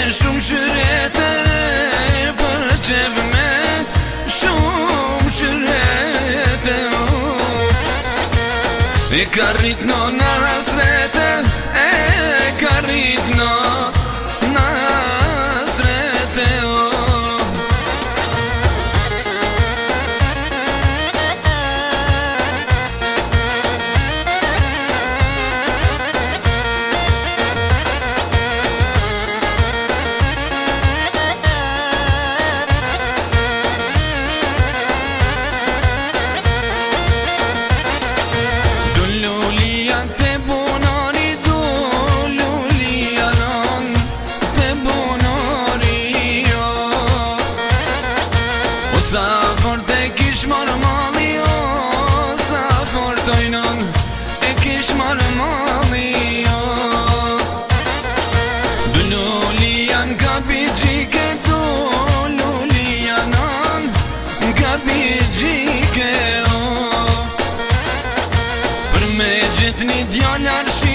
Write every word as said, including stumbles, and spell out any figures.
shumë shyrete për qef me shumë shyrete E ka rrit no në hasrete E ka rrit no në hasrete Sa fort e kish marrë mali o Sa fort ojnon e kish marrë mali o Du luli janë ka bijike Du luli janë ka bijike o Për me gjithë një djallar shi